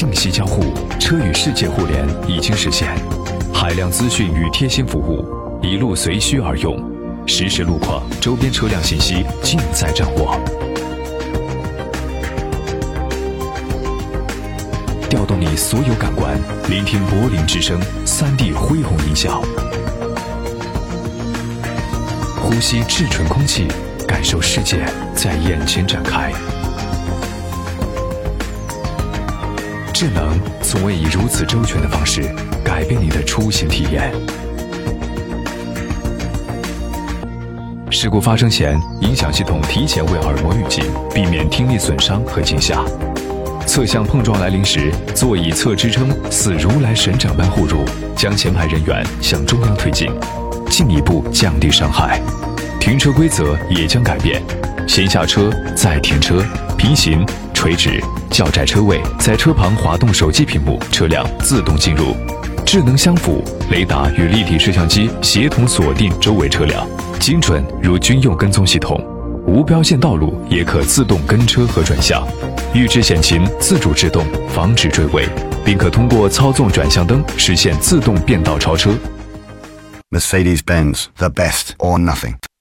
信息交互，车与世界互联已经实现。海量资讯与贴心服务，一路随需而用，实时路况、周边车辆信息尽在掌握。调动你所有感官，聆听柏林之声3D 恢宏音效，呼吸至纯空气，感受世界在眼前展开。智能从未以如此周全的方式改变你的出行体验。事故发生前，音响系统提前为耳膜预警，避免听力损伤和惊吓。侧向碰撞来临时，座椅侧支撑似如来神掌般护入，将前排人员向中央推进，进一步降低伤害。停车规则也将改变，先下车再停车，平行、垂直、较窄车位在车旁滑动手机屏幕，车辆自动进入。智能相辅，雷达与立体摄像机协同锁定周围车辆，精准如军用跟踪系统。无标线道路也可自动跟车和转向，预知险情自主制动，防止追尾，并可通过操纵转向灯实现自动变道超车。 Mercedes-Benz, the best or nothing.